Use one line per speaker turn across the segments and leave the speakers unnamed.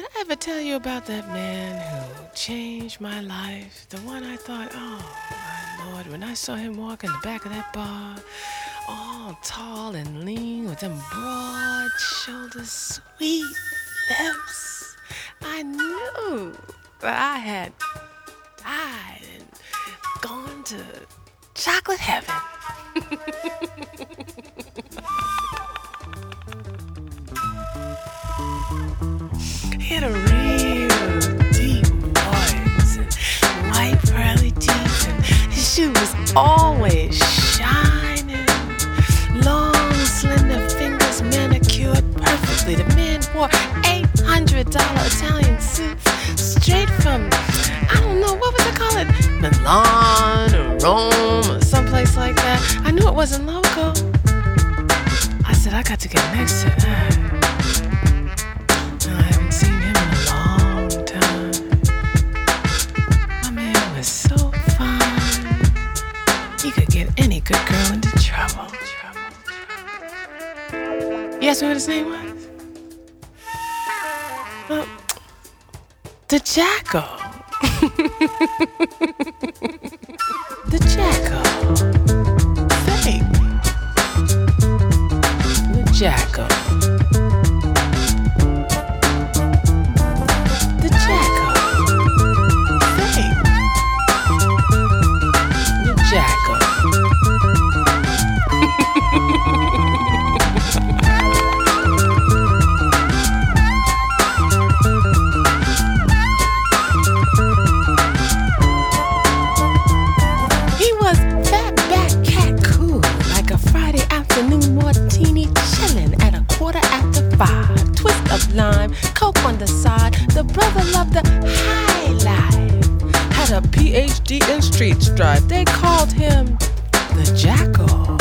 Did I ever tell you about that man who changed my life? The one I thought, oh my Lord, when I saw him walk in the back of that bar, all tall and lean with them broad shoulders, sweet lips, I knew that I had died and gone to chocolate heaven. He had a real deep voice and white pearly teeth, and his shoe was always shining. Long, slender fingers manicured perfectly. The man wore $800 Italian suits straight from, I don't know, what would they call it? Milan or Rome or someplace like that. I knew it wasn't local. I said, I got to get next to that. I haven't seen him in a long time. My man was so fine. He could get any good girl into trouble. You asked me what his name was? The Jackal. The Jackal. Fake. The Jackal. The Jackal. Fake. The Jackal. Lime, coke on the side. The brother loved the high life. Had a PhD in street strife. They called him the Jackal.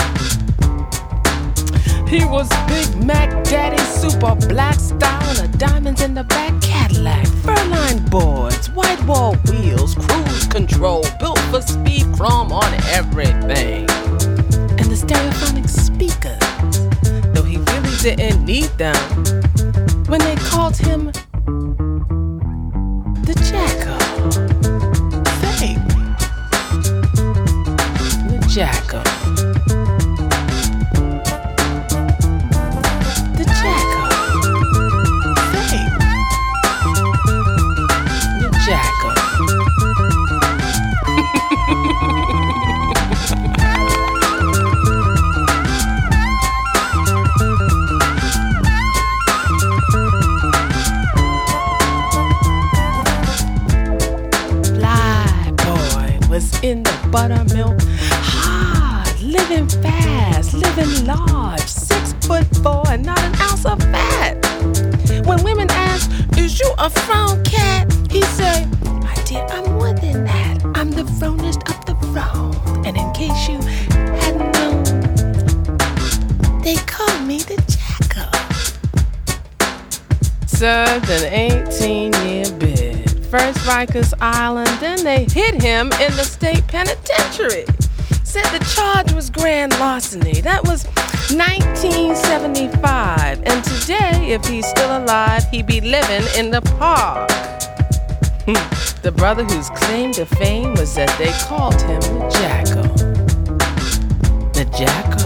He was Big Mac Daddy, super black style, and diamonds in the back Cadillac. Furline boards, white wall wheels, cruise control, built for speed, chrome on everything. And the stereophonic speakers, though he really didn't need them, when they called him the Jackal. Fake. The Jackal. The Jackal. Fake. The Jackal. In the buttermilk, hard, living fast, living large, 6'4" and not an ounce of fat. When women ask, is you a frown cat? He say, my dear, I'm more than that. I'm the fronest of the frown. And in case you hadn't known, they call me the Jackal. Served an 18-year bid. First Rikers Island, then they hit him in the state penitentiary. Said the charge was grand larceny. That was 1975. And today, if he's still alive, he'd be living in the park. The brother whose claim to fame was that they called him the Jackal. The Jackal.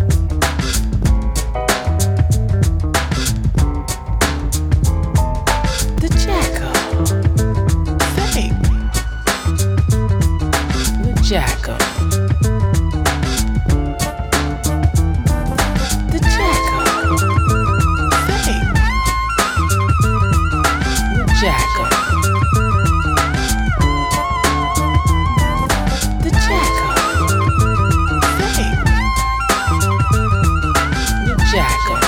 Jackal. The Jackal. Fake. The Jackal. The Jackal. Fake. The Jackal.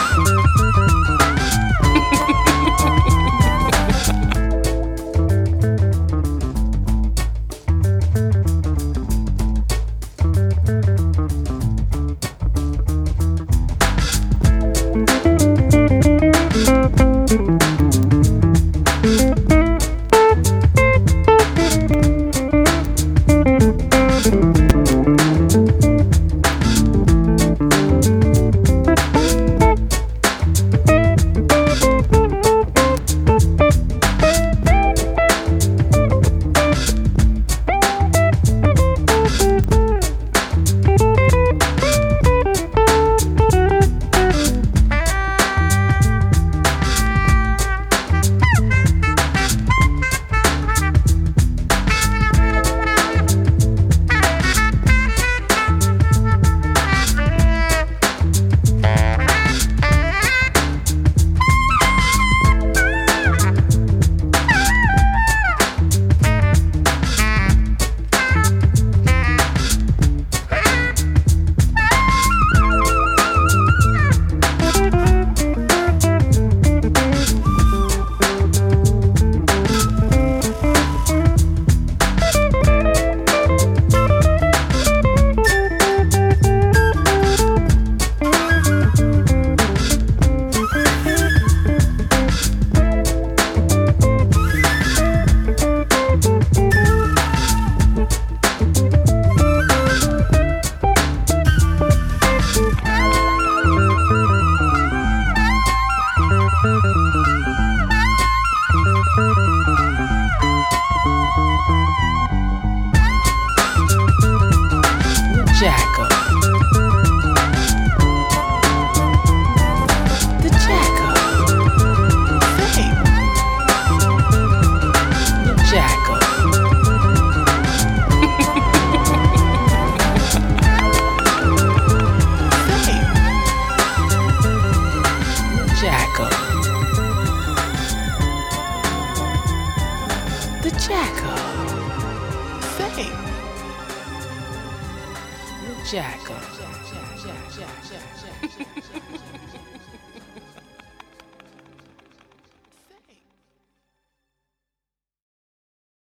The Jackal. Say, the Jackal.